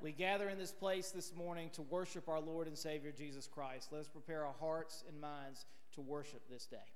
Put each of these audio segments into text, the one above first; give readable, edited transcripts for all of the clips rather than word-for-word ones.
We gather in this place this morning to worship our Lord and Savior Jesus Christ. Let us prepare our hearts and minds to worship this day.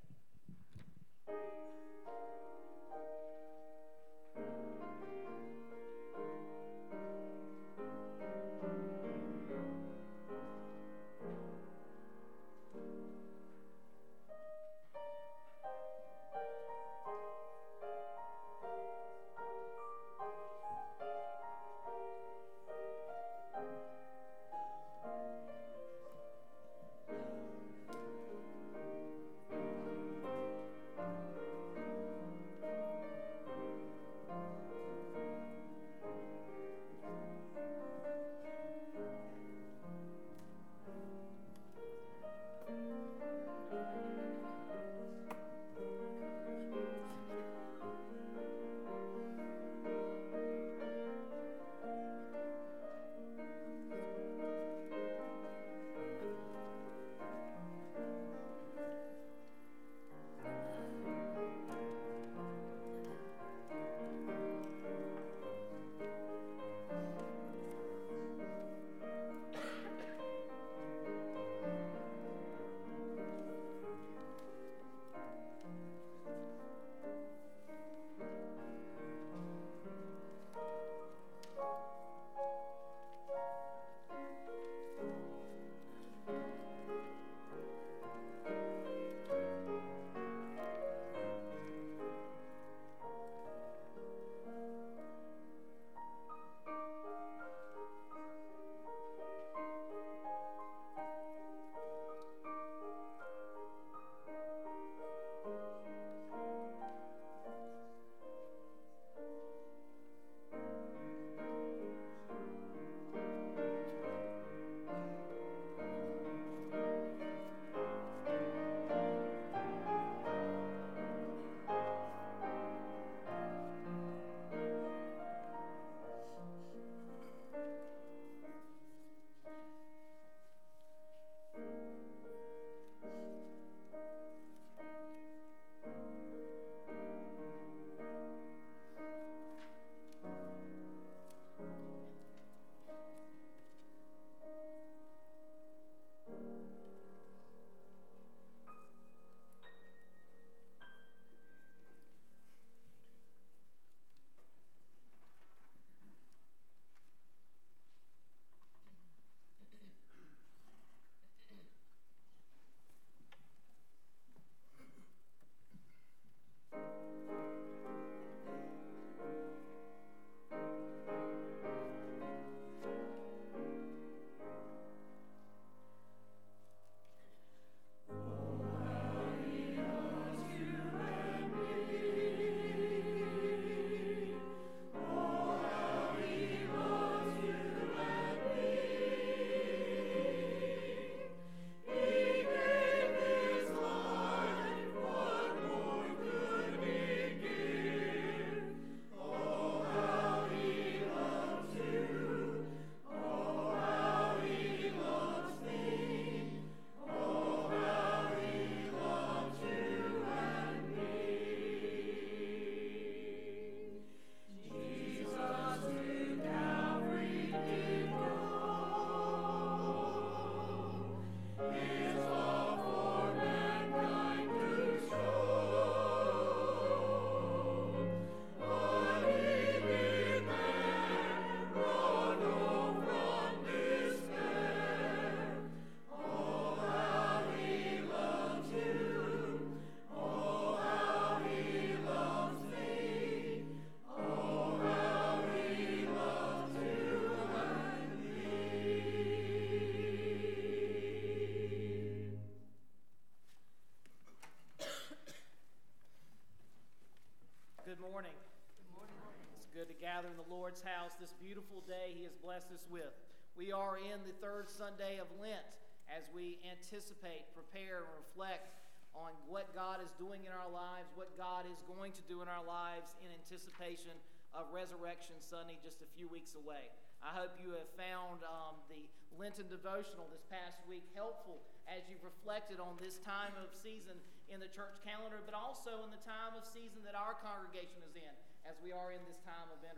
In the Lord's house this beautiful day He has blessed us with. We are in the third Sunday of Lent as we anticipate, prepare, and reflect on what God is doing in our lives, what God is going to do in our lives in anticipation of Resurrection Sunday just a few weeks away. I hope you have found the Lenten devotional this past week helpful as you've reflected on this time of season in the church calendar, but also in the time of season that our congregation is in, as we are in this time of interim.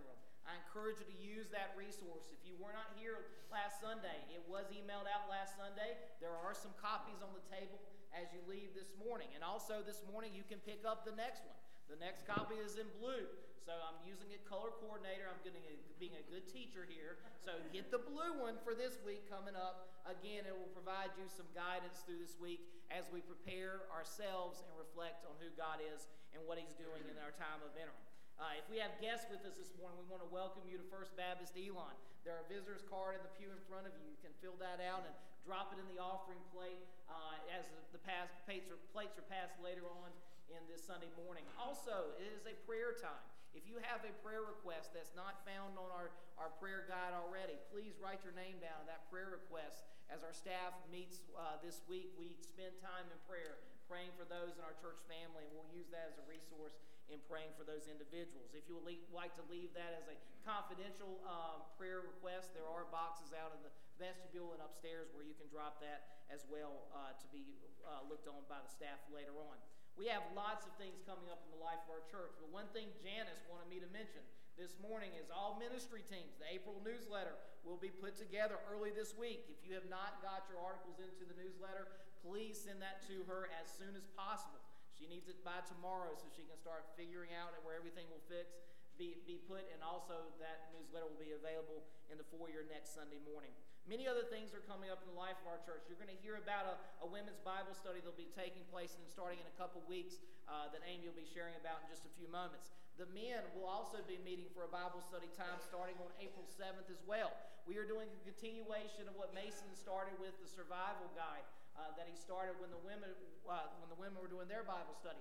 I encourage you to use that resource. If you were not here last Sunday, it was emailed out last Sunday. There are some copies on the table as you leave this morning. And also this morning, you can pick up the next one. The next copy is in blue. So I'm using it color coordinator. I'm being a good teacher here. So get the blue one for this week coming up. Again, it will provide you some guidance through this week as we prepare ourselves and reflect on who God is and what He's doing in our time of interim. If we have guests with us this morning, we want to welcome you to First Baptist Elon. There are a visitor's card in the pew in front of you. You can fill that out and drop it in the offering plate as the plates are passed later on in this Sunday morning. Also, it is a prayer time. If you have a prayer request that's not found on our prayer guide already, please write your name down, that prayer request. As our staff meets this week, we spend time in prayer, praying for those in our church family, and we'll use that as a resource in praying for those individuals. If you would like to leave that as a confidential prayer request, there are boxes out in the vestibule and upstairs where you can drop that as well to be looked on by the staff later on. We have lots of things coming up in the life of our church, but one thing Janice wanted me to mention this morning is all ministry teams. The April newsletter will be put together early this week. If you have not got your articles into the newsletter, please send that to her as soon as possible. She needs it by tomorrow so she can start figuring out where everything will be put, and also that newsletter will be available in the foyer next Sunday morning. Many other things are coming up in the life of our church. You're going to hear about a women's Bible study that will be taking place and starting in a couple weeks that Amy will be sharing about in just a few moments. The men will also be meeting for a Bible study time starting on April 7th as well. We are doing a continuation of what Mason started with the survival guide that he started when the women were doing their Bible study.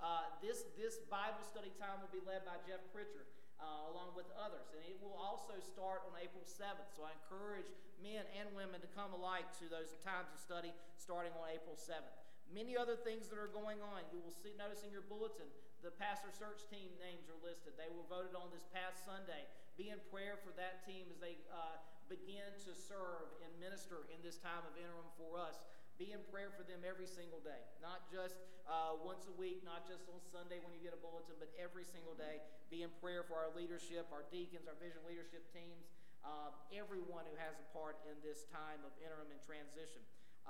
This Bible study time will be led by Jeff Pritchard, along with others, and it will also start on April 7th. So I encourage men and women to come alike to those times of study starting on April 7th. Many other things that are going on. You will notice in your bulletin, the pastor search team names are listed. They were voted on this past Sunday. Be in prayer for that team as they begin to serve and minister in this time of interim for us. Be in prayer for them every single day, not just once a week, not just on Sunday when you get a bulletin, but every single day. Be in prayer for our leadership, our deacons, our vision leadership teams, everyone who has a part in this time of interim and transition.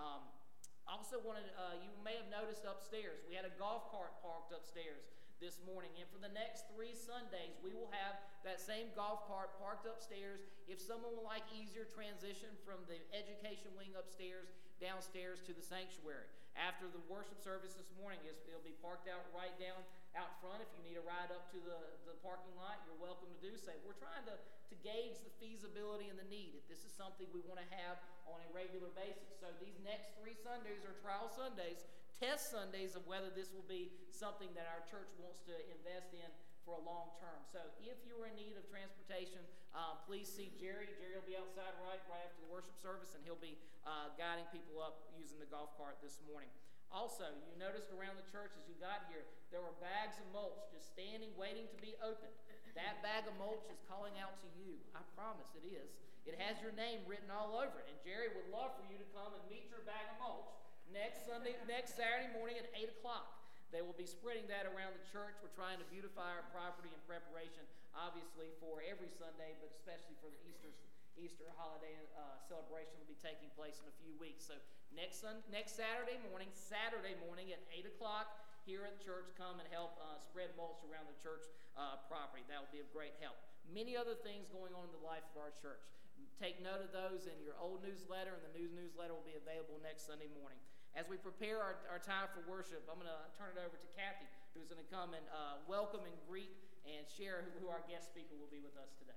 Also you may have noticed upstairs, we had a golf cart parked upstairs this morning, and for the next 3 Sundays, we will have that same golf cart parked upstairs. If someone would like easier transition from the education wing upstairs downstairs to the sanctuary. After the worship service this morning, it'll be parked out right down out front. If you need a ride up to the parking lot, you're welcome to do so. We're trying to gauge the feasibility and the need, if this is something we want to have on a regular basis. So these next 3 Sundays are trial Sundays, test Sundays of whether this will be something that our church wants to invest in for a long term. So if you're in need of transportation, please see Jerry. Jerry will be outside right after the worship service, and he'll be guiding people up using the golf cart this morning. Also, you noticed around the church as you got here, there were bags of mulch just standing, waiting to be opened. That bag of mulch is calling out to you. I promise it is. It has your name written all over it, and Jerry would love for you to come and meet your bag of mulch next Saturday morning at 8 o'clock. They will be spreading that around the church. We're trying to beautify our property in preparation, obviously, for every Sunday, but especially for the Easter holiday celebration will be taking place in a few weeks. So next Saturday morning at 8 o'clock here at the church, come and help spread mulch around the church property. That will be of great help. Many other things going on in the life of our church. Take note of those in your old newsletter, and the new newsletter will be available next Sunday morning. As we prepare our time for worship, I'm going to turn it over to Kathy, who's going to come and welcome and greet and share who our guest speaker will be with us today.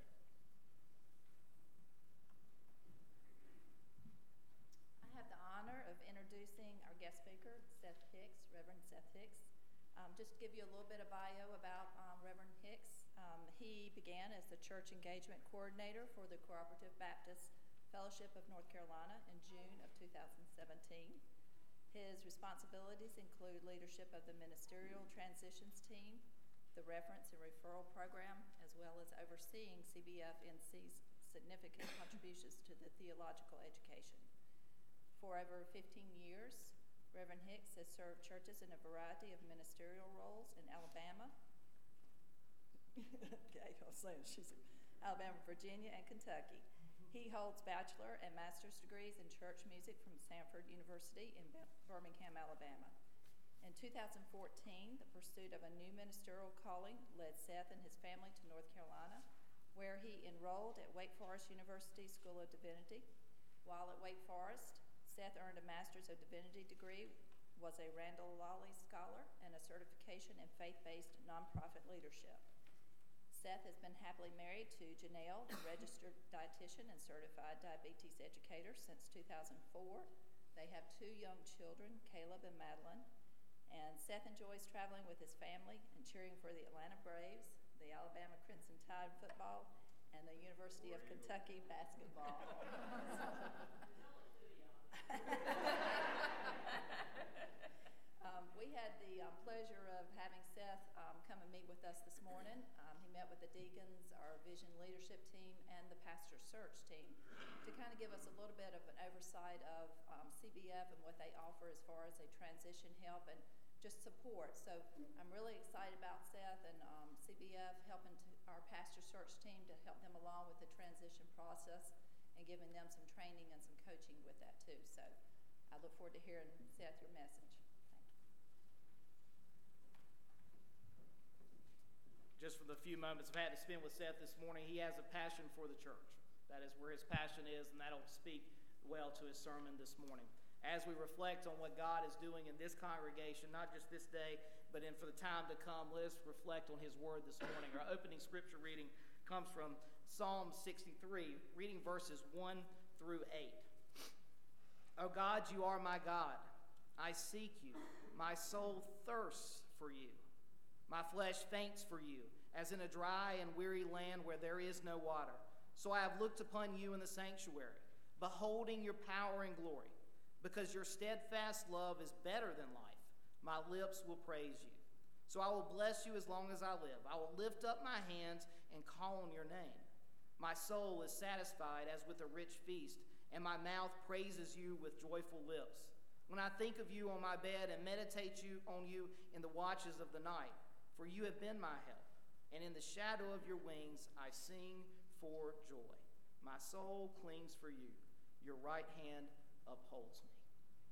I have the honor of introducing our guest speaker, Seth Hicks, Reverend Seth Hicks. Just to give you a little bit of bio about Reverend Hicks. He began as the church engagement coordinator for the Cooperative Baptist Fellowship of North Carolina in June of 2017. His responsibilities include leadership of the Ministerial Transitions Team, the Reference and Referral Program, as well as overseeing CBF-NC's significant contributions to the theological education. For over 15 years, Reverend Hicks has served churches in a variety of ministerial roles in Alabama. Okay, I was saying Alabama, Virginia, and Kentucky. He holds bachelor and master's degrees in church music from Samford University in Birmingham, Alabama. In 2014, the pursuit of a new ministerial calling led Seth and his family to North Carolina, where he enrolled at Wake Forest University School of Divinity. While at Wake Forest, Seth earned a Master's of Divinity degree, was a Randall Lawley Scholar, and a certification in faith-based nonprofit leadership. Seth has been happily married to Janelle, a registered dietitian and certified diabetes educator since 2004. They have 2 young children, Caleb and Madeline, and Seth enjoys traveling with his family and cheering for the Atlanta Braves, the Alabama Crimson Tide football, and the University of Kentucky basketball. We had the pleasure of having Seth come and meet with us this morning. He met with the deacons, our vision leadership team, and the pastor search team to kind of give us a little bit of an oversight of CBF and what they offer as far as a transition help and just support. So I'm really excited about Seth and CBF helping our pastor search team to help them along with the transition process and giving them some training and some coaching with that too. So I look forward to hearing, Seth, your message. Just for the few moments I've had to spend with Seth this morning, he has a passion for the church. That is where his passion is, and that'll speak well to his sermon this morning. As we reflect on what God is doing in this congregation, not just this day, but for the time to come, let us reflect on his word this morning. Our opening scripture reading comes from Psalm 63, reading verses 1 through 8. O God, you are my God. I seek you. My soul thirsts for you. My flesh faints for you, as in a dry and weary land where there is no water. So I have looked upon you in the sanctuary, beholding your power and glory. Because your steadfast love is better than life, my lips will praise you. So I will bless you as long as I live. I will lift up my hands and call on your name. My soul is satisfied as with a rich feast, and my mouth praises you with joyful lips. When I think of you on my bed and meditate on you in the watches of the night, for you have been my help, and in the shadow of your wings I sing for joy. My soul clings for you. Your right hand upholds me.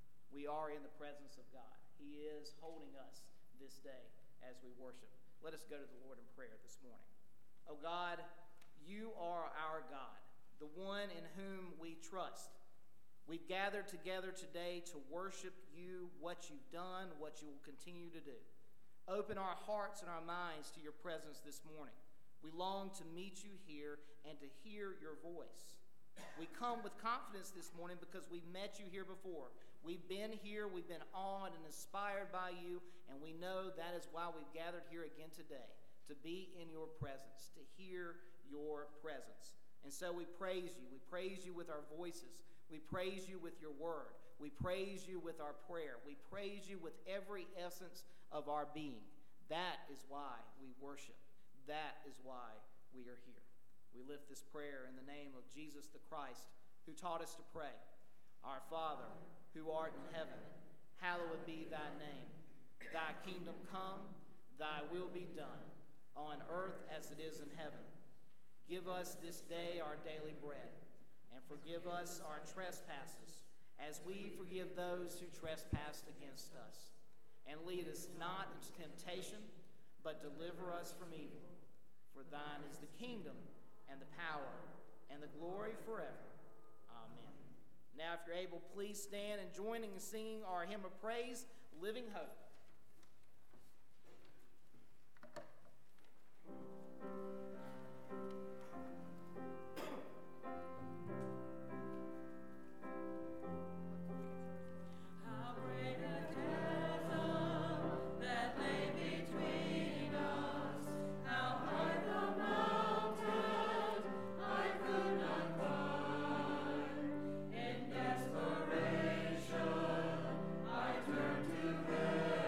We are in the presence of God. He is holding us this day as we worship. Let us go to the Lord in prayer this morning. Oh God, you are our God, the one in whom we trust. We've gathered together today to worship you, what you've done, what you will continue to do. Open our hearts and our minds to your presence this morning. We long to meet you here and to hear your voice. We come with confidence this morning because we've met you here before. We've been here, we've been awed and inspired by you, and we know that is why we've gathered here again today, to be in your presence, to hear your presence. And so we praise you. We praise you with our voices. We praise you with your word. We praise you with our prayer. We praise you with every essence of our being. That is why we worship. That is why we are here. We lift this prayer in the name of Jesus the Christ, who taught us to pray. Our Father, who art in heaven, hallowed be thy name. Thy kingdom come, thy will be done, on earth as it is in heaven. Give us this day our daily bread, and forgive us our trespasses, as we forgive those who trespass against us. And lead us not into temptation, but deliver us from evil. For thine is the kingdom, and the power, and the glory forever. Amen. Now, if you're able, please stand and joining and singing our hymn of praise, Living Hope. Desperation, I turn to heaven.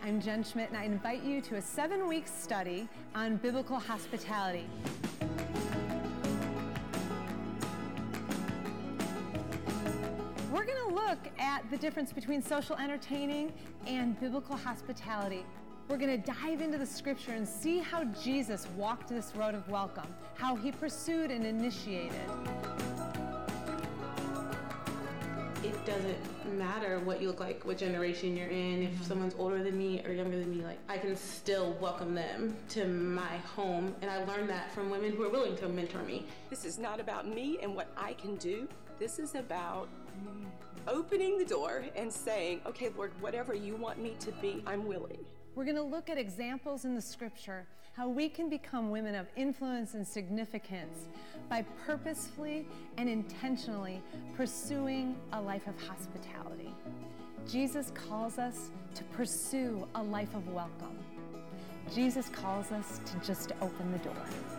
I'm Jen Schmidt, and I invite you to a 7-week study on biblical hospitality. We're going to look at the difference between social entertaining and biblical hospitality. We're going to dive into the scripture and see how Jesus walked this road of welcome, how he pursued and initiated. It doesn't matter what you look like, what generation you're in, if someone's older than me or younger than me, like I can still welcome them to my home. And I learned that from women who are willing to mentor me. This is not about me and what I can do. This is about opening the door and saying, okay, Lord, whatever you want me to be, I'm willing. We're going to look at examples in the scripture, how we can become women of influence and significance by purposefully and intentionally pursuing a life of hospitality. Jesus calls us to pursue a life of welcome. Jesus calls us to just open the door.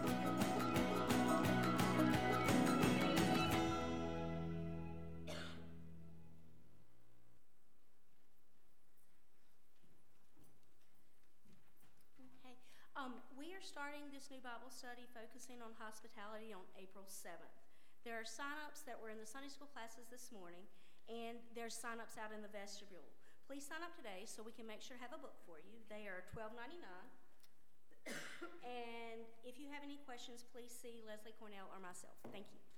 We are starting this new Bible study focusing on hospitality on April 7th. There are sign-ups that were in the Sunday school classes this morning, and there's sign-ups out in the vestibule. Please sign up today so we can make sure to have a book for you. They are $12.99. And if you have any questions, please see Leslie Cornell or myself. Thank you.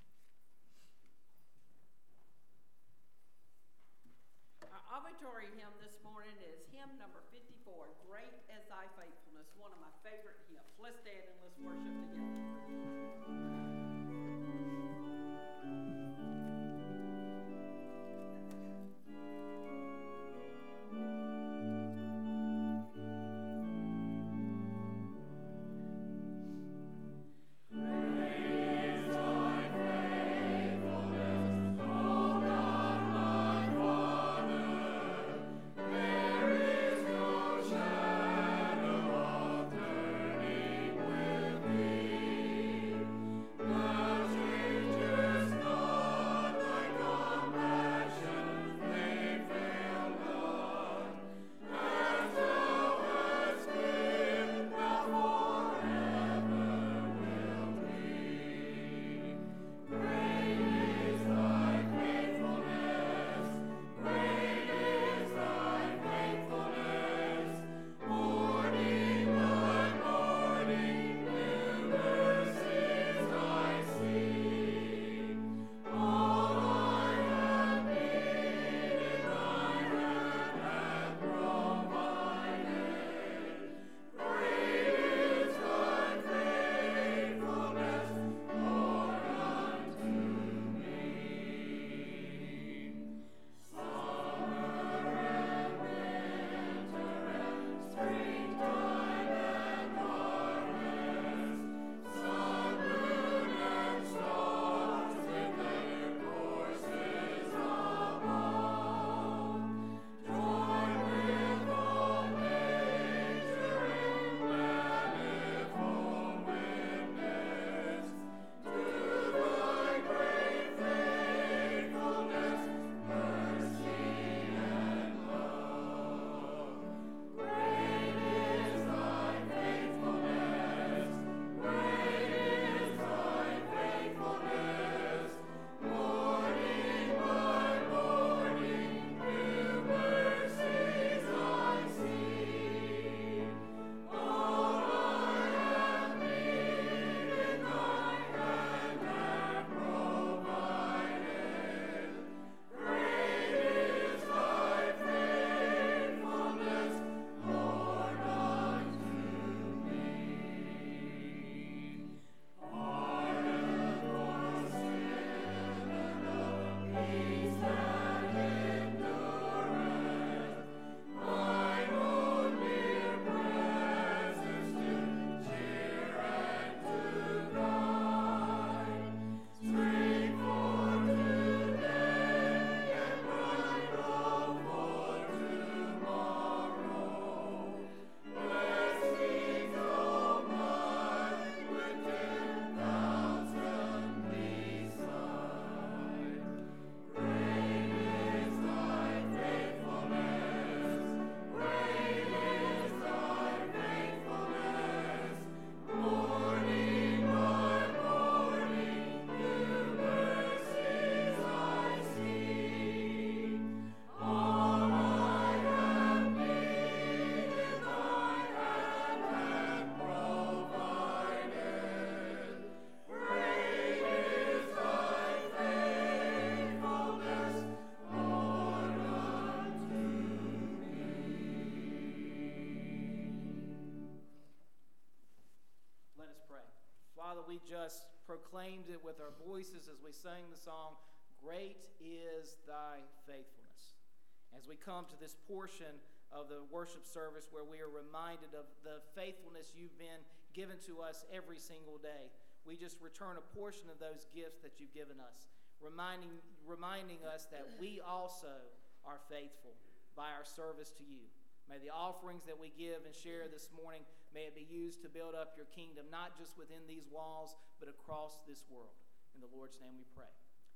Our offertory hymn this morning is hymn number 54, Great as Thy Faithfulness, one of my favorite hymns. Let's stand and let's worship together. With thee. we just proclaimed it with our voices as we sang the song, "Great is thy faithfulness." As we come to this portion of the worship service where we are reminded of the faithfulness you've been given to us every single day, we just return a portion of those gifts that you've given us, reminding us that we also are faithful by our service to you. May the offerings that we give and share this morning, may it be used to build up your kingdom, not just within these walls, but across this world. In the Lord's name we pray.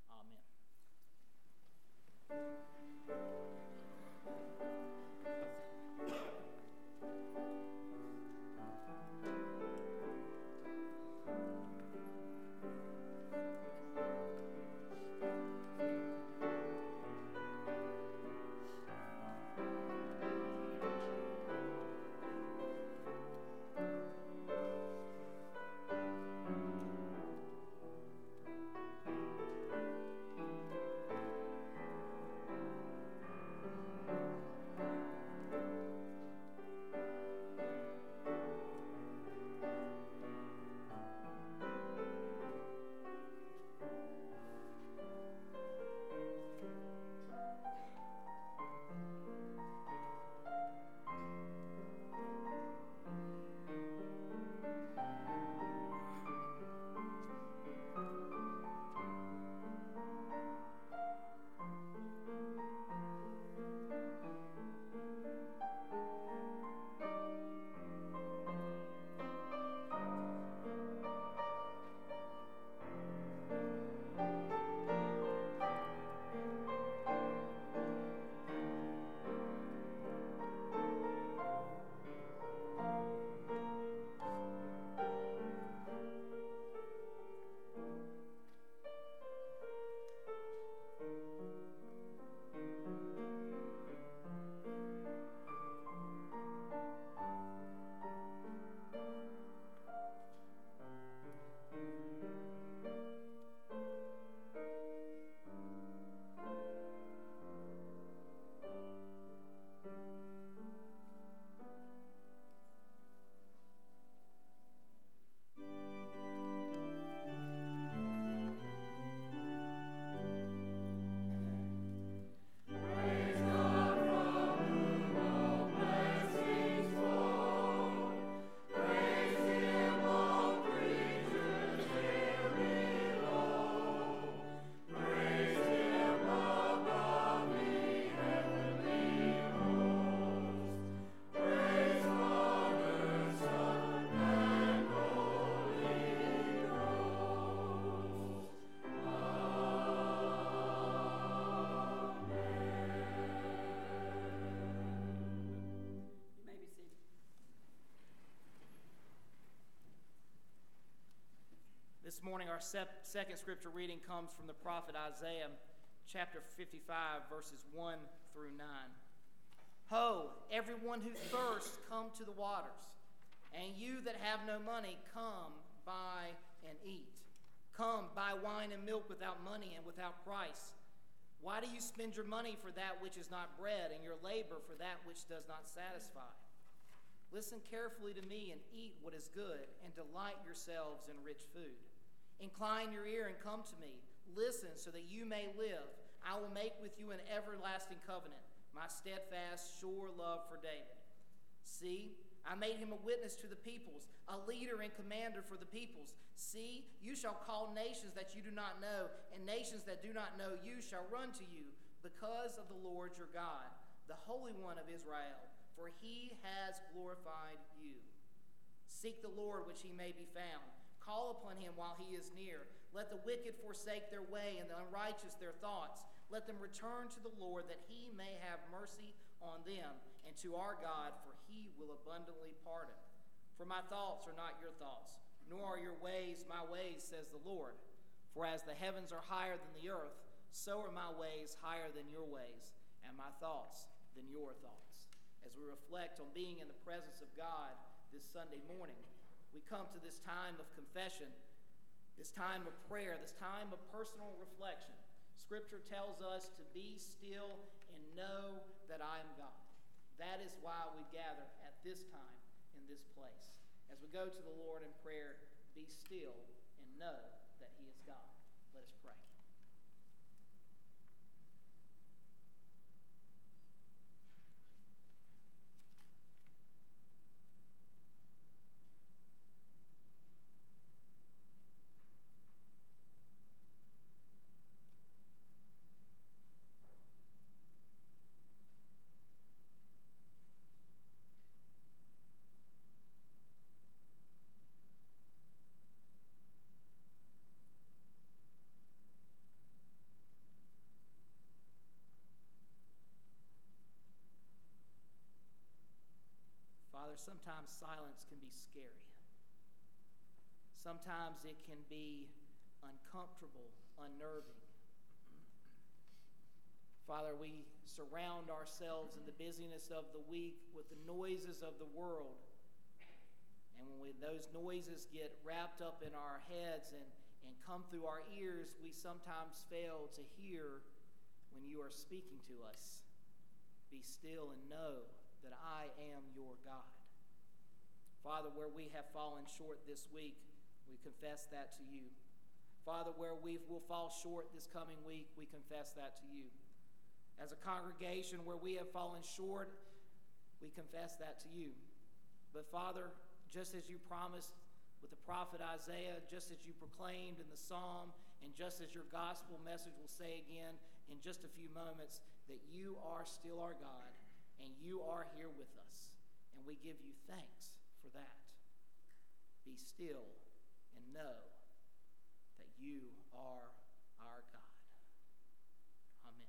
Amen. This morning, our second scripture reading comes from the prophet Isaiah, chapter 55, verses 1 through 9. Ho, everyone who thirsts, come to the waters, and you that have no money, come, buy and eat. Come, buy wine and milk without money and without price. Why do you spend your money for that which is not bread, and your labor for that which does not satisfy? Listen carefully to me and eat what is good, and delight yourselves in rich food. Incline your ear and come to me. Listen so that you may live. I will make with you an everlasting covenant, my steadfast, sure love for David. See, I made him a witness to the peoples, a leader and commander for the peoples. See, you shall call nations that you do not know, and nations that do not know you shall run to you, because of the Lord your God, the Holy One of Israel, for he has glorified you. Seek the Lord which he may be found. Call upon him while he is near. Let the wicked forsake their way and the unrighteous their thoughts. Let them return to the Lord, that he may have mercy on them, and to our God, for he will abundantly pardon. For my thoughts are not your thoughts, nor are your ways my ways, says the Lord. For as the heavens are higher than the earth, so are my ways higher than your ways, and my thoughts than your thoughts. As we reflect on being in the presence of God this Sunday morning, we come to this time of confession, this time of prayer, this time of personal reflection. Scripture tells us to be still and know that I am God. That is why we gather at this time in this place. As we go to the Lord in prayer, be still know that he is God. Let us pray. Father, sometimes silence can be scary. Sometimes it can be uncomfortable, unnerving. Father, we surround ourselves in the busyness of the week with the noises of the world. And when those noises get wrapped up in our heads and come through our ears, we sometimes fail to hear when you are speaking to us. Be still and know that I am your God. Father, where we have fallen short this week, we confess that to you. Father, where we will fall short this coming week, we confess that to you. As a congregation where we have fallen short, we confess that to you. But Father, just as you promised with the prophet Isaiah, just as you proclaimed in the psalm, and just as your gospel message will say again in just a few moments, that you are still our God, and you are here with us, and we give you thanks for that. Be still and know that you are our God. Amen.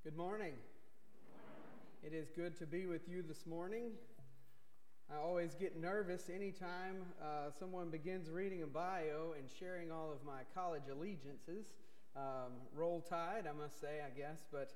Good morning. It is good to be with you this morning. I always get nervous anytime someone begins reading a bio and sharing all of my college allegiances. Roll Tide, I must say, I guess, but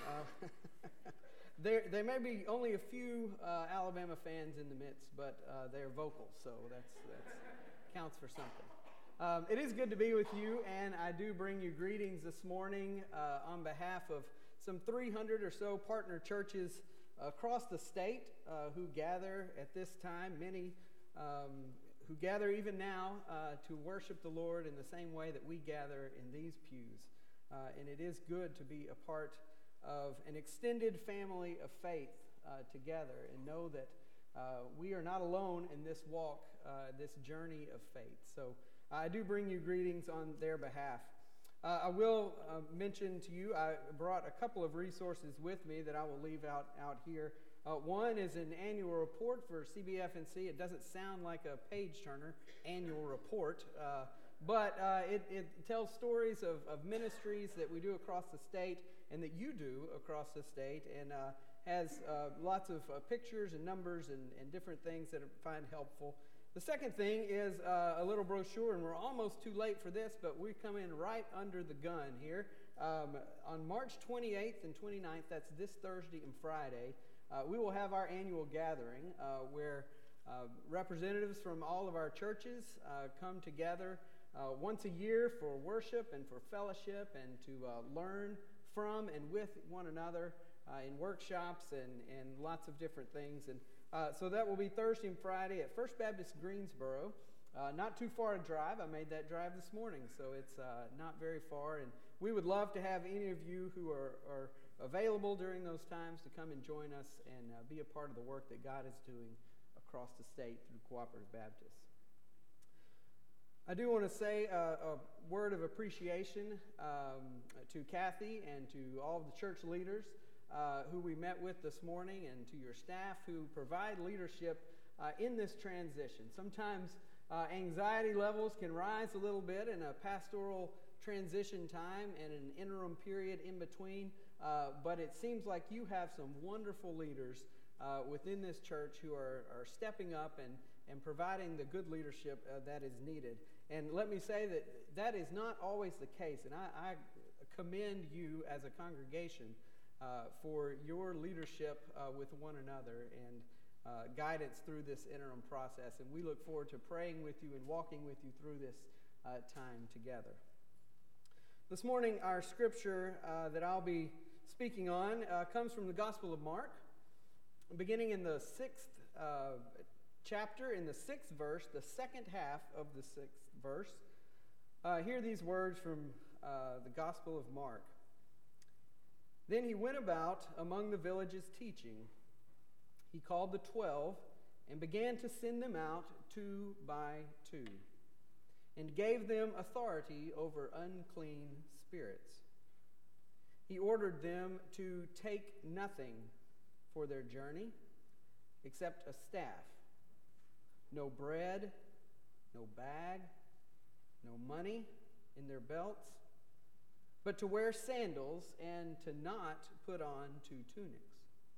there may be only a few Alabama fans in the midst, but they're vocal, so that's counts for something. It is good to be with you, and I do bring you greetings this morning on behalf of some 300 or so partner churches across the state who gather at this time, many who gather even now to worship the Lord in the same way that we gather in these pews. And it is good to be a part of an extended family of faith together and know that we are not alone in this walk, this journey of faith. So I do bring you greetings on their behalf. I will mention to you, I brought a couple of resources with me that I will leave out here. One is an annual report for CBFNC. It doesn't sound like a page-turner, annual report, but it tells stories of ministries that we do across the state and that you do across the state, and has lots of pictures and numbers and different things that I find helpful. The second thing is a little brochure, and we're almost too late for this, but we come in right under the gun here. On March 28th and 29th, that's this Thursday and Friday, we will have our annual gathering where representatives from all of our churches come together once a year for worship and for fellowship and to learn from and with one another in workshops and lots of different things. And so that will be Thursday and Friday at First Baptist Greensboro. Not too far a drive. I made that drive this morning, so it's not very far. And we would love to have any of you who are available during those times to come and join us and be a part of the work that God is doing across the state through Cooperative Baptist. I do want to say a word of appreciation to Kathy and to all of the church leaders who we met with this morning, and to your staff who provide leadership in this transition. Sometimes anxiety levels can rise a little bit in a pastoral transition time and an interim period in between, but it seems like you have some wonderful leaders within this church who are stepping up and providing the good leadership that is needed. And let me say that is not always the case, and I commend you as a congregation for your leadership with one another and guidance through this interim process. And we look forward to praying with you and walking with you through this time together. This morning, our scripture that I'll be speaking on comes from the Gospel of Mark, beginning in the 6th chapter, in the 6th verse, the second half of the 6th verse. Hear these words from the Gospel of Mark. Then he went about among the villages teaching. He called the 12 and began to send them out 2 by 2, and gave them authority over unclean spirits. He ordered them to take nothing for their journey except a staff, no bread, no bag, no money in their belts, but to wear sandals and to not put on 2 tunics.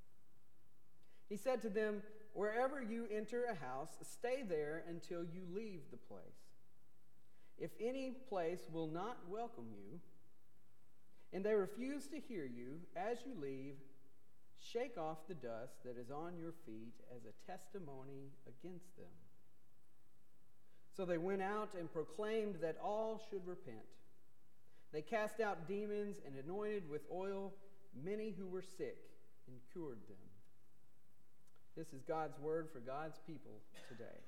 He said to them, "Wherever you enter a house, stay there until you leave the place. If any place will not welcome you, and they refuse to hear you as you leave, shake off the dust that is on your feet as a testimony against them." So they went out and proclaimed that all should repent. They cast out demons and anointed with oil many who were sick and cured them. This is God's word for God's people today.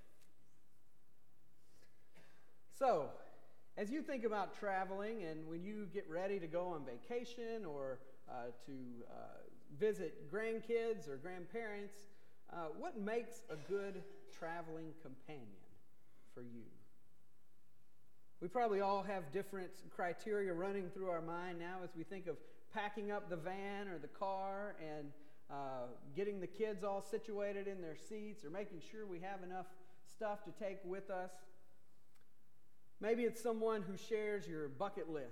So, as you think about traveling and when you get ready to go on vacation or to visit grandkids or grandparents, what makes a good traveling companion for you? We probably all have different criteria running through our mind now as we think of packing up the van or the car and getting the kids all situated in their seats or making sure we have enough stuff to take with us. Maybe it's someone who shares your bucket list.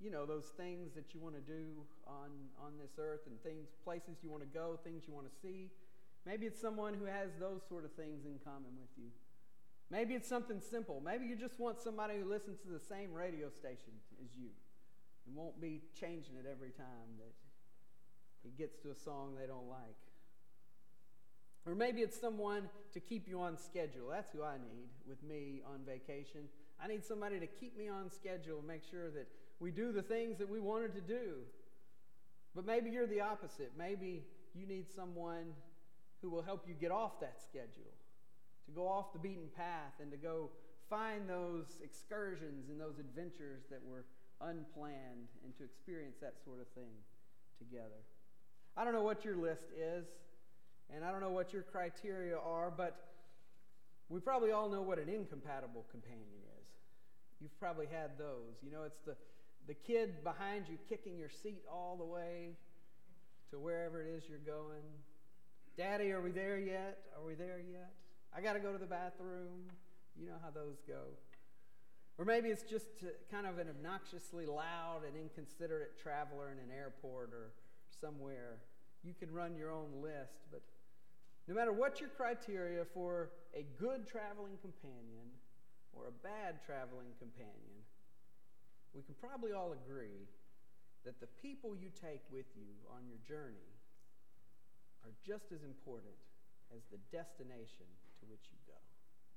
those things that you want to do on this earth, and places you want to go, things you want to see. Maybe it's someone who has those sort of things in common with you. Maybe it's something simple. Maybe you just want somebody who listens to the same radio station as you and won't be changing it every time that it gets to a song they don't like. Or maybe it's someone to keep you on schedule. That's who I need with me on vacation. I need somebody to keep me on schedule and make sure that we do the things that we wanted to do. But maybe you're the opposite. Maybe you need someone who will help you get off that schedule, to go off the beaten path and to go find those excursions and those adventures that were unplanned and to experience that sort of thing together. I don't know what your list is, and I don't know what your criteria are, but we probably all know what an incompatible companion is. You've probably had those. It's the kid behind you kicking your seat all the way to wherever it is you're going. Daddy, are we there yet? Are we there yet? I got to go to the bathroom. You know how those go. Or maybe it's just kind of an obnoxiously loud and inconsiderate traveler in an airport or somewhere. You can run your own list, but no matter what your criteria for a good traveling companion or a bad traveling companion, we can probably all agree that the people you take with you on your journey are just as important as the destination to which you go.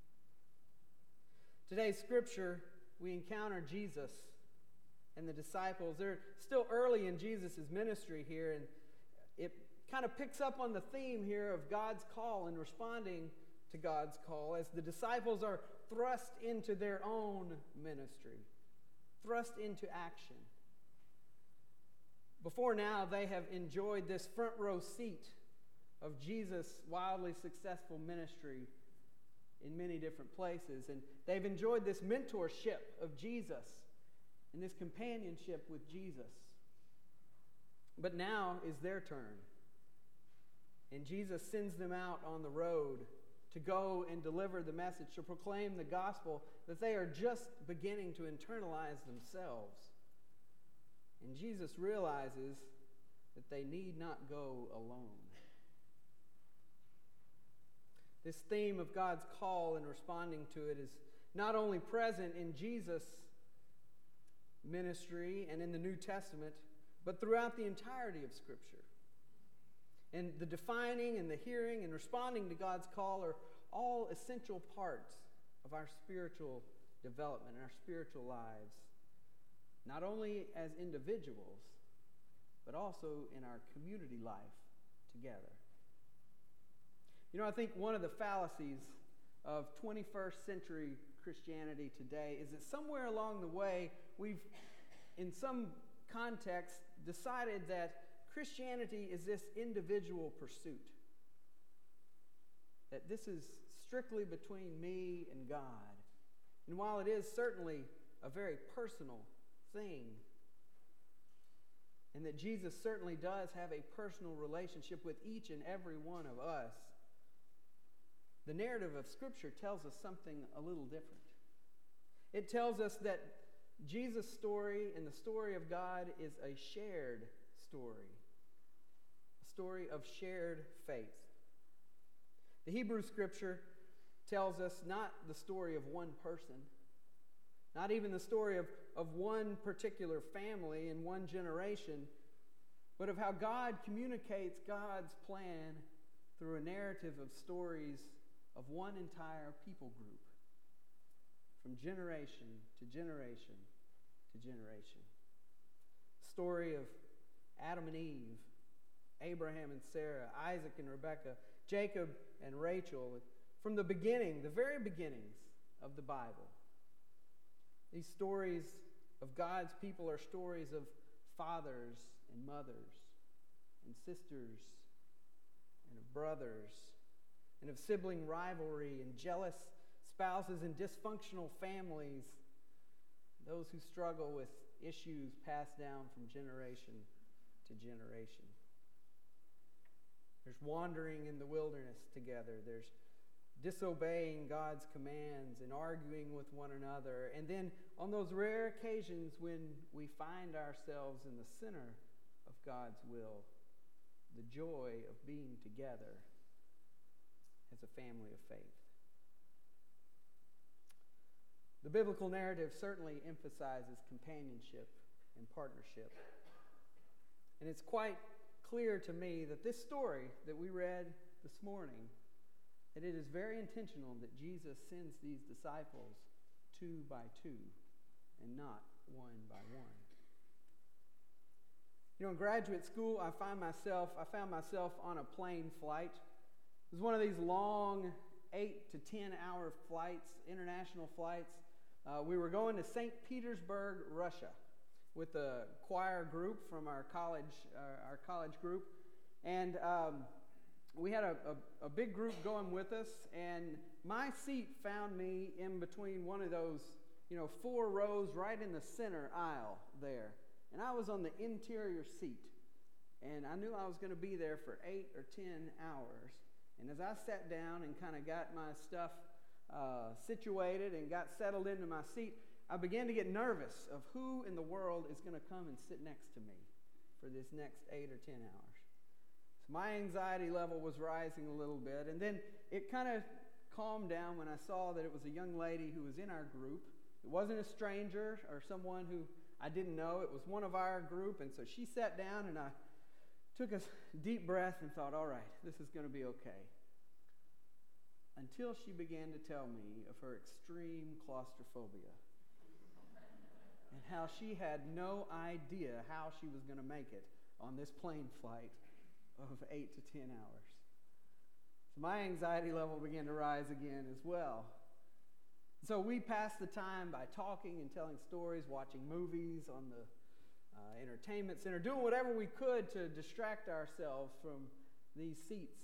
Today's scripture, we encounter Jesus and the disciples. They're still early in Jesus' ministry here, and it kind of picks up on the theme here of God's call and responding to God's call as the disciples are thrust into their own ministry, thrust into action. Before now, they have enjoyed this front row seat of Jesus' wildly successful ministry in many different places. And they've enjoyed this mentorship of Jesus and this companionship with Jesus. But now is their turn. And Jesus sends them out on the road to go and deliver the message, to proclaim the gospel that they are just beginning to internalize themselves. And Jesus realizes that they need not go alone. This theme of God's call and responding to it is not only present in Jesus' ministry and in the New Testament, but throughout the entirety of Scripture. And the defining and the hearing and responding to God's call are all essential parts of our spiritual development and our spiritual lives, not only as individuals, but also in our community life together. I think one of the fallacies of 21st century Christianity today is that somewhere along the way, we've, in some context, decided that Christianity is this individual pursuit. That this is strictly between me and God. And while it is certainly a very personal thing, and that Jesus certainly does have a personal relationship with each and every one of us, the narrative of Scripture tells us something a little different. It tells us that Jesus' story and the story of God is a shared story, a story of shared faith. The Hebrew Scripture tells us not the story of one person, not even the story of one particular family in one generation, but of how God communicates God's plan through a narrative of stories of one entire people group, from generation to generation to generation. The story of Adam and Eve, Abraham and Sarah, Isaac and Rebekah, Jacob and Rachel, from the beginning, the very beginnings of the Bible. These stories of God's people are stories of fathers and mothers and sisters and of brothers and of sibling rivalry and jealous spouses and dysfunctional families, those who struggle with issues passed down from generation to generation. There's wandering in the wilderness together. There's disobeying God's commands and arguing with one another. And then on those rare occasions when we find ourselves in the center of God's will, the joy of being together as a family of faith. The biblical narrative certainly emphasizes companionship and partnership. And it's quite clear to me that this story that we read this morning, that it is very intentional that Jesus sends these disciples 2 by 2 and not 1 by 1. You know, in graduate school, I found myself on a plane flight. It was one of these long 8 to 10 hour flights, international flights. We were going to St. Petersburg, Russia, with a choir group from our college group, and we had a big group going with us. And my seat found me in between one of those, 4 rows right in the center aisle there, and I was on the interior seat, and I knew I was going to be there for 8 or 10 hours. And as I sat down and kind of got my stuff situated and got settled into my seat, I began to get nervous of who in the world is going to come and sit next to me for this next 8 or 10 hours. So my anxiety level was rising a little bit, and then it kind of calmed down when I saw that it was a young lady who was in our group. It wasn't a stranger or someone who I didn't know. It was one of our group, and so she sat down, and I took a deep breath and thought, all right, this is going to be okay. Until she began to tell me of her extreme claustrophobia and how she had no idea how she was going to make it on this plane flight of 8 to 10 hours. So my anxiety level began to rise again as well. So we passed the time by talking and telling stories, watching movies on the entertainment center, doing whatever we could to distract ourselves from these seats.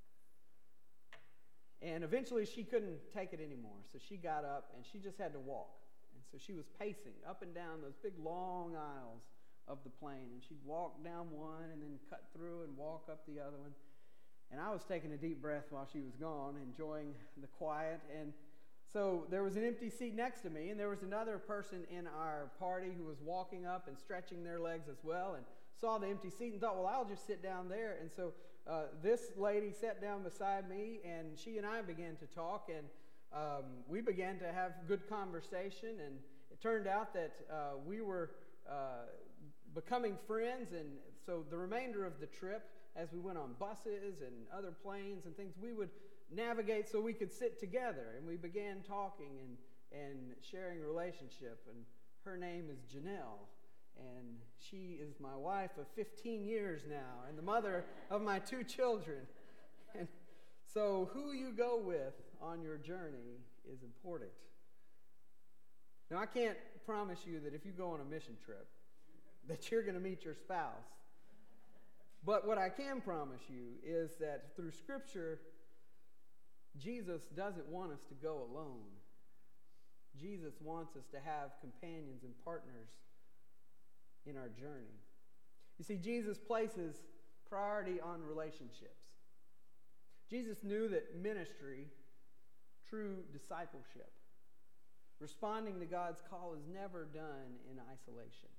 And eventually she couldn't take it anymore, so she got up and she just had to walk. And so she was pacing up and down those big long aisles of the plane, and she'd walk down one and then cut through and walk up the other one. And I was taking a deep breath while she was gone, enjoying the quiet. And so there was an empty seat next to me, and there was another person in our party who was walking up and stretching their legs as well, and saw the empty seat and thought, well, I'll just sit down there. And so this lady sat down beside me, and she and I began to talk, and we began to have good conversation. And it turned out that we were becoming friends, and so the remainder of the trip, as we went on buses and other planes and things, we would navigate so we could sit together, and we began talking and sharing relationship. And her name is Janelle, and she is my wife of 15 years now and the mother of my 2 children. And so who you go with on your journey is important. Now, I can't promise you that if you go on a mission trip that you're going to meet your spouse. But what I can promise you is that through Scripture, Jesus doesn't want us to go alone. Jesus wants us to have companions and partners in our journey. You see, Jesus places priority on relationships. Jesus knew that ministry, true discipleship, responding to God's call is never done in isolation.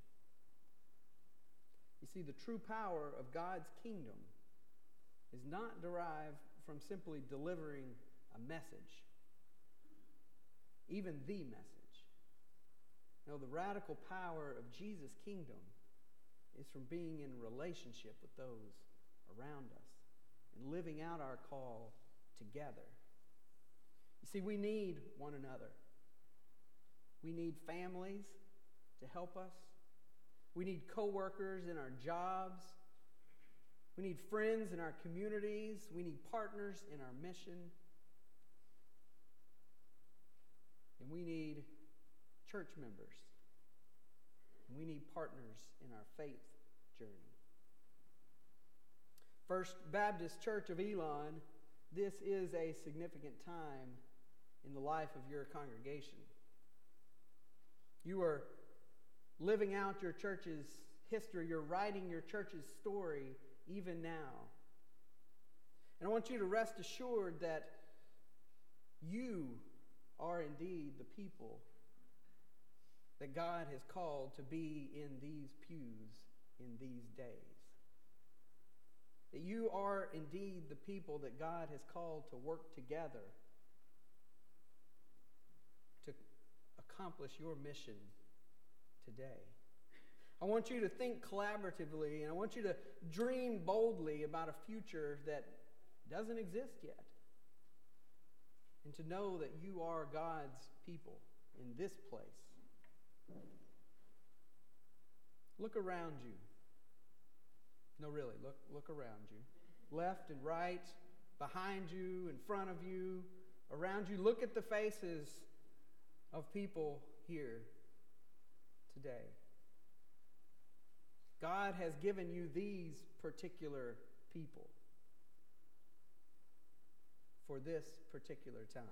You see, the true power of God's kingdom is not derived from simply delivering a message, even the message. No, the radical power of Jesus' kingdom is from being in relationship with those around us and living out our call together. You see, we need one another. We need families to help us. We need co-workers in our jobs. We need friends in our communities. We need partners in our mission. And we need church members. And we need partners in our faith journey. First Baptist Church of Elon, this is a significant time in the life of your congregation. You are living out your church's history. You're writing your church's story even now. And I want you to rest assured that You are indeed the people that God has called to be in these pews in these days. That you are indeed the people that God has called to work together to accomplish your mission today. I want you to think collaboratively, and I want you to dream boldly about a future that doesn't exist yet. And to know that you are God's people in this place. Look around you. No, really, look around you. Left and right, behind you, in front of you, around you. Look at the faces of people here today. God has given you these particular people for this particular time.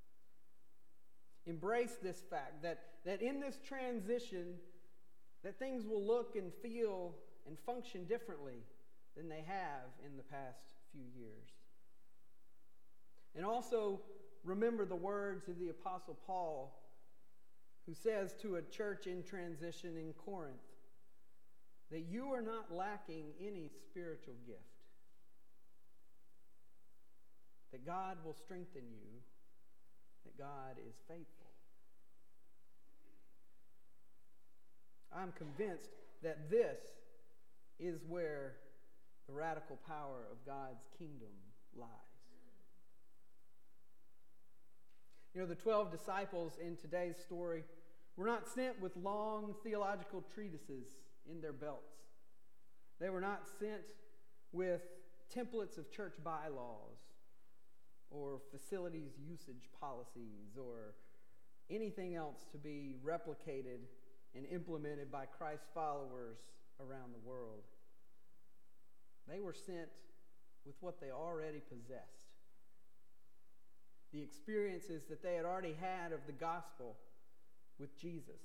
Embrace this fact that in this transition, that things will look and feel and function differently than they have in the past few years. And also remember the words of the Apostle Paul, who says to a church in transition in Corinth, that you are not lacking any spiritual gift. That God will strengthen you, that God is faithful. I'm convinced that this is where the radical power of God's kingdom lies. You know, the 12 disciples in today's story were not sent with long theological treatises in their belts. They were not sent with templates of church bylaws or facilities usage policies or anything else to be replicated and implemented by Christ's followers around the world. They were sent with what they already possessed. The experiences that they had already had of the gospel with Jesus.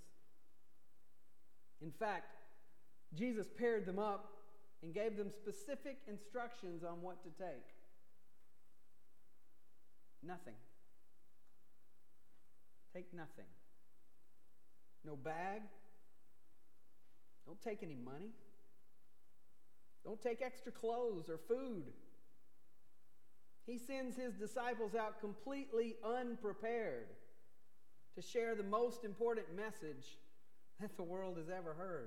In fact, Jesus paired them up and gave them specific instructions on what to take. Nothing. Take nothing. No bag. Don't take any money. Don't take extra clothes or food. He sends his disciples out completely unprepared to share the most important message that the world has ever heard.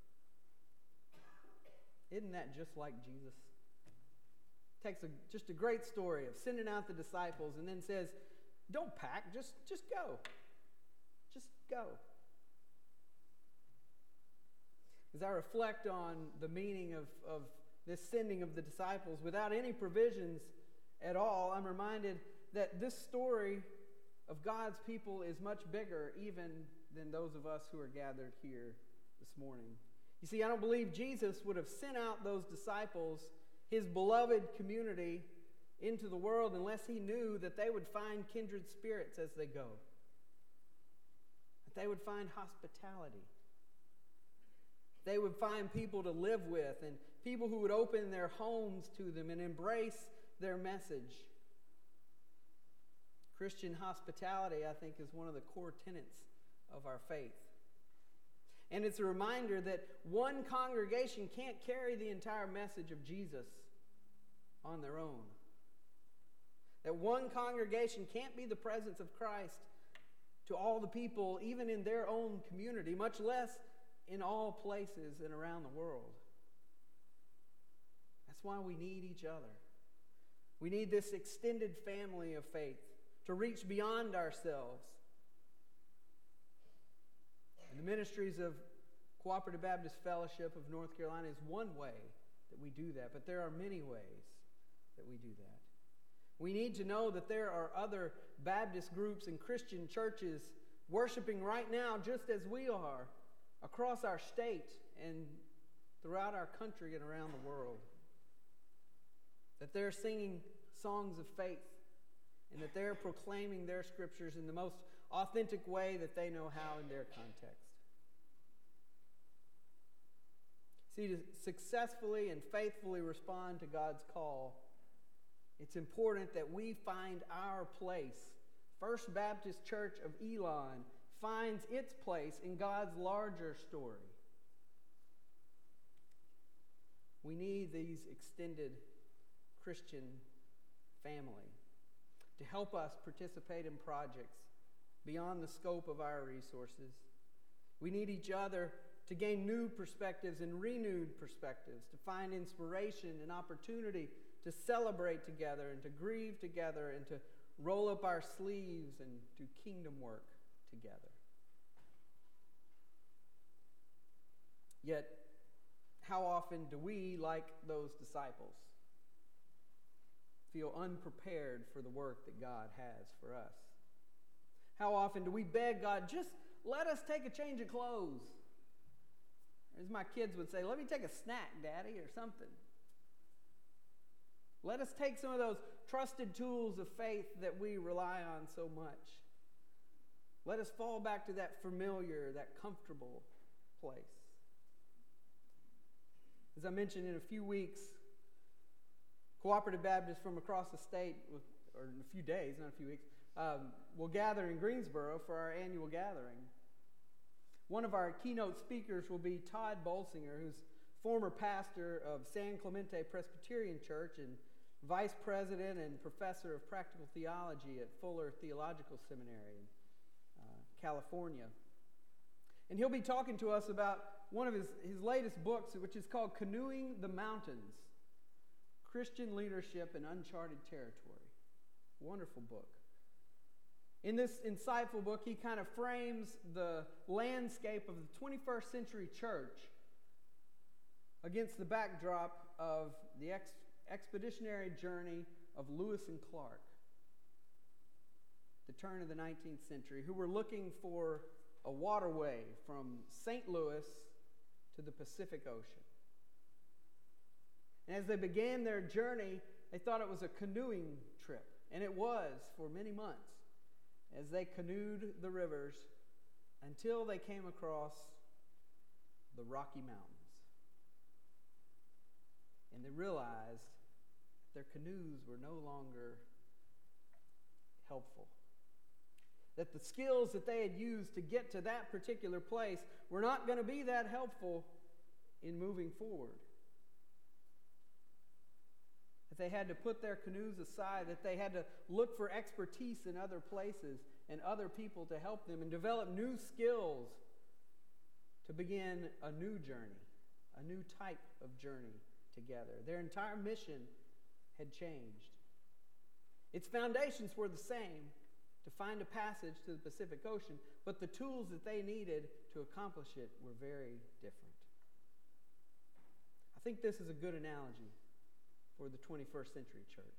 Isn't that just like Jesus? Takes just a great story of sending out the disciples and then says, don't pack, just go. Just go. As I reflect on the meaning of this sending of the disciples without any provisions at all, I'm reminded that this story of God's people is much bigger even than those of us who are gathered here this morning. You see, I don't believe Jesus would have sent out those disciples, his beloved community, into the world unless he knew that they would find kindred spirits as they go. That they would find hospitality. They would find people to live with and people who would open their homes to them and embrace their message. Christian hospitality, I think, is one of the core tenets of our faith. And it's a reminder that one congregation can't carry the entire message of Jesus on their own. That one congregation can't be the presence of Christ to all the people, even in their own community, much less in all places and around the world. That's why we need each other. We need this extended family of faith to reach beyond ourselves. And the ministries of Cooperative Baptist Fellowship of North Carolina is one way that we do that, but there are many ways that we do that. We need to know that there are other Baptist groups and Christian churches worshiping right now just as we are across our state and throughout our country and around the world. That they're singing songs of faith and that they're proclaiming their scriptures in the most authentic way that they know how in their context. See, to successfully and faithfully respond to God's call, it's important that we find our place First Baptist Church of Elon finds its place in God's larger story. We need these extended Christian family to help us participate in projects beyond the scope of our resources. We need each other to gain new perspectives and renewed perspectives, to find inspiration and opportunity to celebrate together and to grieve together and to roll up our sleeves and do kingdom work together. Yet, how often do we, like those disciples, feel unprepared for the work that God has for us? How often do we beg God, just let us take a change of clothes? As my kids would say, let me take a snack, Daddy, or something. Let us take some of those trusted tools of faith that we rely on so much. Let us fall back to that familiar, that comfortable place. As I mentioned, in a few weeks, Cooperative Baptists from across the state, or in a few days, not a few weeks, will gather in Greensboro for our annual gathering. One of our keynote speakers will be Todd Bolsinger, who's former pastor of San Clemente Presbyterian Church and vice president and professor of practical theology at Fuller Theological Seminary in California. And he'll be talking to us about one of his latest books, which is called Canoeing the Mountains, Christian Leadership in Uncharted Territory. Wonderful book. In this insightful book, he kind of frames the landscape of the 21st century church against the backdrop of the expeditionary journey of Lewis and Clark, the turn of the 19th century, who were looking for a waterway from St. Louis to the Pacific Ocean. And as they began their journey, they thought it was a canoeing trip, and it was for many months, as they canoed the rivers until they came across the Rocky Mountains. And they realized their canoes were no longer helpful. That the skills that they had used to get to that particular place were not going to be that helpful in moving forward. That they had to put their canoes aside, that they had to look for expertise in other places and other people to help them and develop new skills to begin a new journey, a new type of journey together. Their entire mission had changed. Its foundations were the same, to find a passage to the Pacific Ocean, but the tools that they needed to accomplish it were very different. I think this is a good analogy for the 21st century church.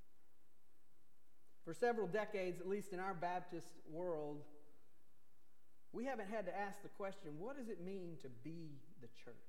For several decades, at least in our Baptist world, we haven't had to ask the question, what does it mean to be the church?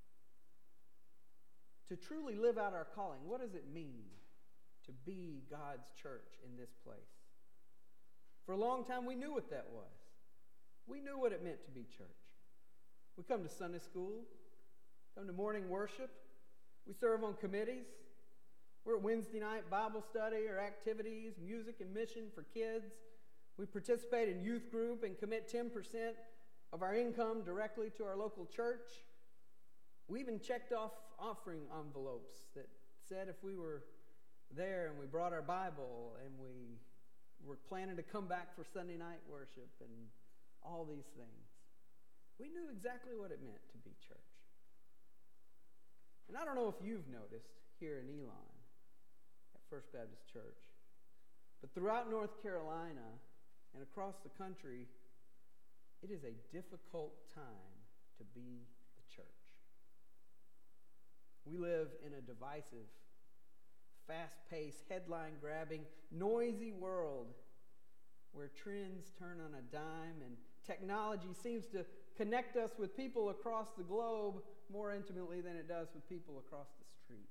To truly live out our calling, what does it mean to be God's church in this place? For a long time, we knew what that was. We knew what it meant to be church. We come to Sunday school, come to morning worship, we serve on committees, we're at Wednesday night Bible study or activities, music and mission for kids. We participate in youth group and commit 10% of our income directly to our local church. We even checked off offering envelopes that said if we were there and we brought our Bible and we were planning to come back for Sunday night worship and all these things. We knew exactly what it meant to be church. And I don't know if you've noticed here in Elon at First Baptist Church, but throughout North Carolina and across the country, it is a difficult time to be the church. We live in a divisive, fast-paced, headline-grabbing, noisy world where trends turn on a dime and technology seems to connect us with people across the globe more intimately than it does with people across the street.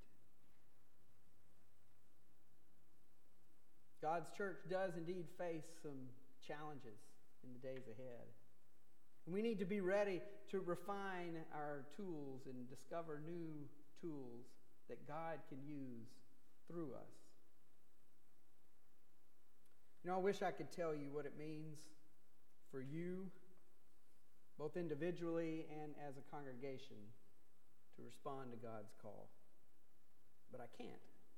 God's church does indeed face some challenges in the days ahead. And we need to be ready to refine our tools and discover new tools that God can use through us. I wish I could tell you what it means for you, both individually and as a congregation, to respond to God's call. But I can't.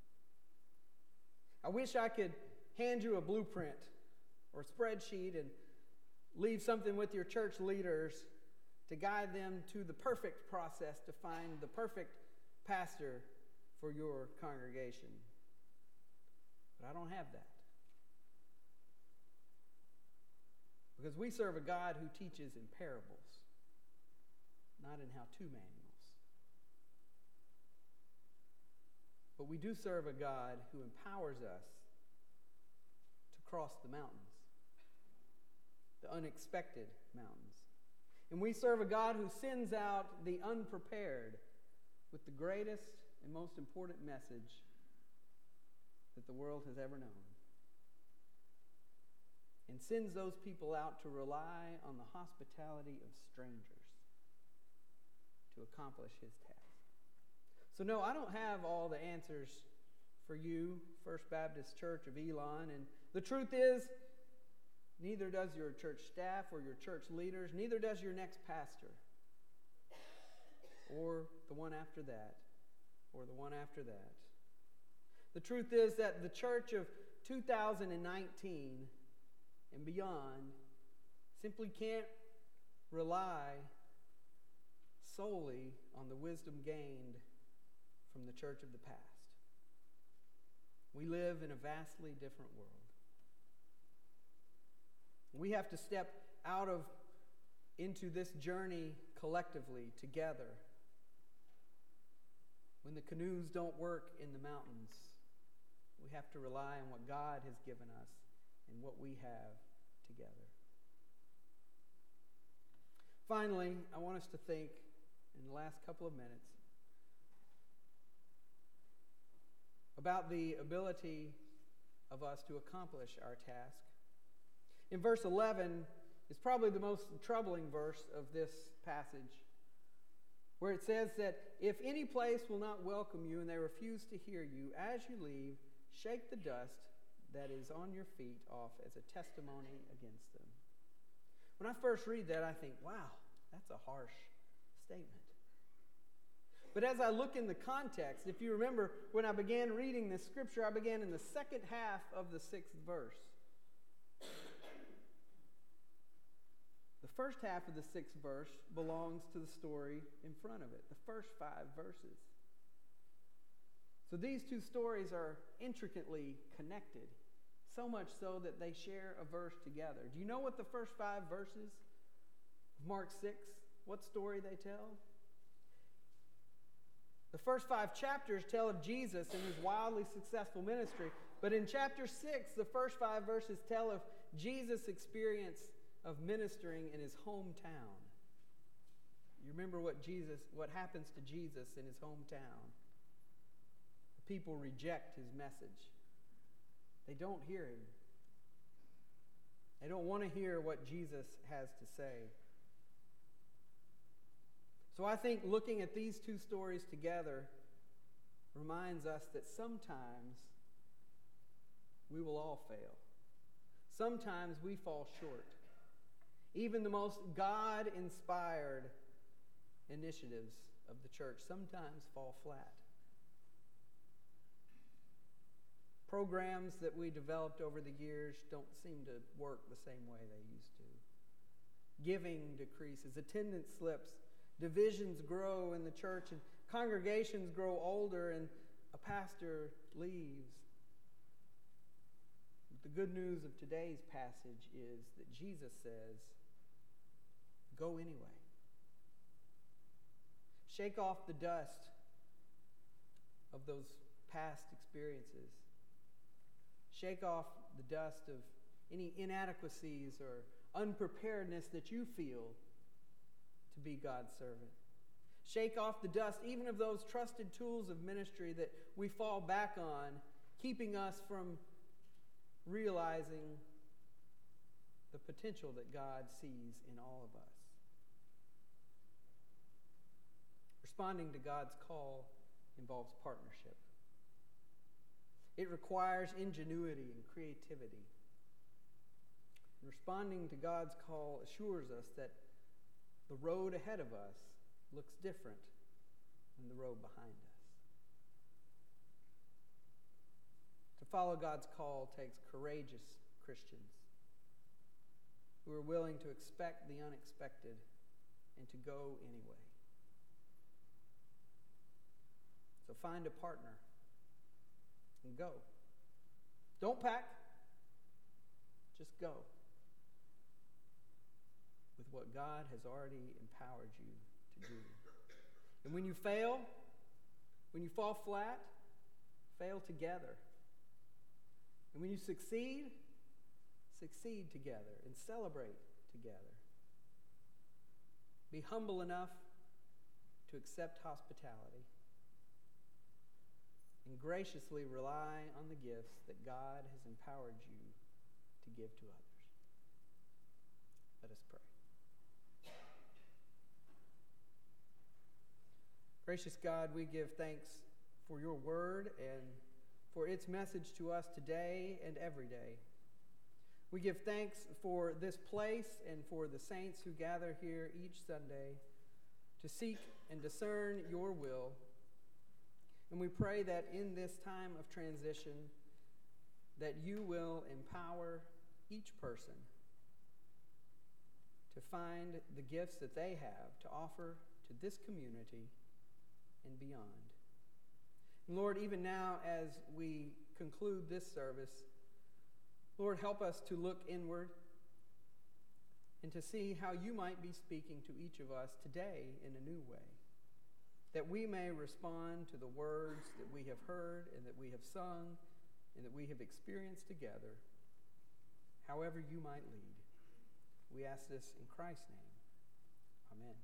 I wish I could hand you a blueprint or a spreadsheet and leave something with your church leaders to guide them to the perfect process to find the perfect pastor for your congregation. But I don't have that. Because we serve a God who teaches in parables, not in how-to manuals. But we do serve a God who empowers us to cross the mountains, the unexpected mountains. And we serve a God who sends out the unprepared with the greatest and most important message that the world has ever known. And sends those people out to rely on the hospitality of strangers to accomplish his task. So no, I don't have all the answers for you, First Baptist Church of Elon. And the truth is, neither does your church staff or your church leaders, neither does your next pastor, or the one after that, or the one after that. The truth is that the church of 2019 and beyond simply can't rely solely on the wisdom gained from the church of the past. We live in a vastly different world. We have to step out into this journey collectively, together. When the canoes don't work in the mountains, we have to rely on what God has given us and what we have together. Finally, I want us to think in the last couple of minutes about the ability of us to accomplish our task. In verse 11 is probably the most troubling verse of this passage, where it says that if any place will not welcome you and they refuse to hear you, as you leave, shake the dust that is on your feet off as a testimony against them. When I first read that, I think, wow, that's a harsh statement. But as I look in the context, if you remember, when I began reading this scripture, I began in the second half of the 6th verse. The first half of the 6th verse belongs to the story in front of it, the first 5 verses. So these two stories are intricately connected, so much so that they share a verse together. Do you know what the first 5 verses of Mark 6, what story they tell? The first 5 chapters tell of Jesus and his wildly successful ministry. But in chapter 6, the first 5 verses tell of Jesus' experience of ministering in his hometown. You remember what happens to Jesus in his hometown. The people reject his message. They don't hear him. They don't want to hear what Jesus has to say. So I think looking at these two stories together reminds us that sometimes we will all fail. Sometimes we fall short. Even the most God-inspired initiatives of the church sometimes fall flat. Programs that we developed over the years don't seem to work the same way they used to. Giving decreases, attendance slips, divisions grow in the church, and congregations grow older, and a pastor leaves. But the good news of today's passage is that Jesus says, go anyway. Shake off the dust of those past experiences. Shake off the dust of any inadequacies or unpreparedness that you feel to be God's servant. Shake off the dust even of those trusted tools of ministry that we fall back on, keeping us from realizing the potential that God sees in all of us. Responding to God's call involves partnership. It requires ingenuity and creativity. Responding to God's call assures us that the road ahead of us looks different than the road behind us. To follow God's call takes courageous Christians who are willing to expect the unexpected and to go anyway. So find a partner and go. Don't pack. Just go with what God has already empowered you to do. And when you fail, when you fall flat, fail together. And when you succeed, succeed together and celebrate together. Be humble enough to accept hospitality and graciously rely on the gifts that God has empowered you to give to others. Let us pray. Gracious God, we give thanks for your word and for its message to us today and every day. We give thanks for this place and for the saints who gather here each Sunday to seek and discern your will. And we pray that in this time of transition, that you will empower each person to find the gifts that they have to offer to this community and beyond. And Lord, even now as we conclude this service, Lord, help us to look inward and to see how you might be speaking to each of us today in a new way, that we may respond to the words that we have heard and that we have sung and that we have experienced together, however you might lead. We ask this in Christ's name. Amen.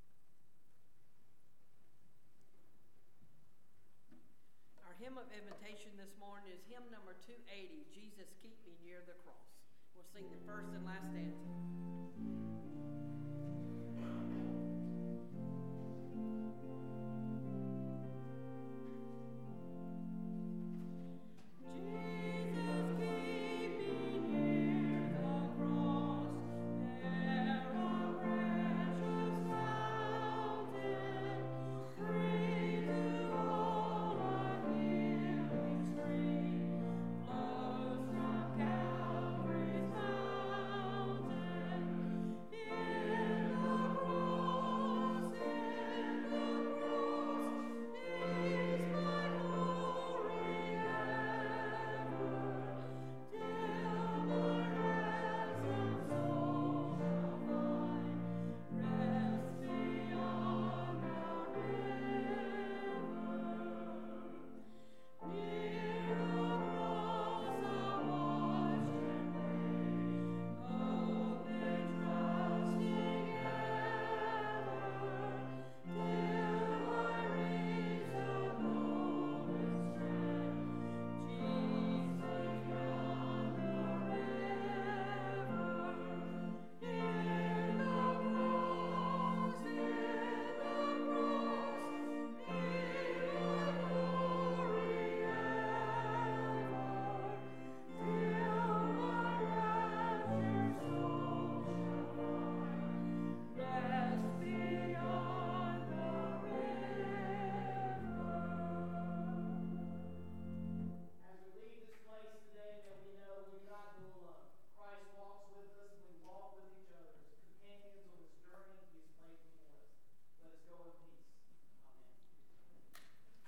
Our hymn of invitation this morning is hymn number 280, Jesus Keep Me Near the Cross. We'll sing the first and last stanza.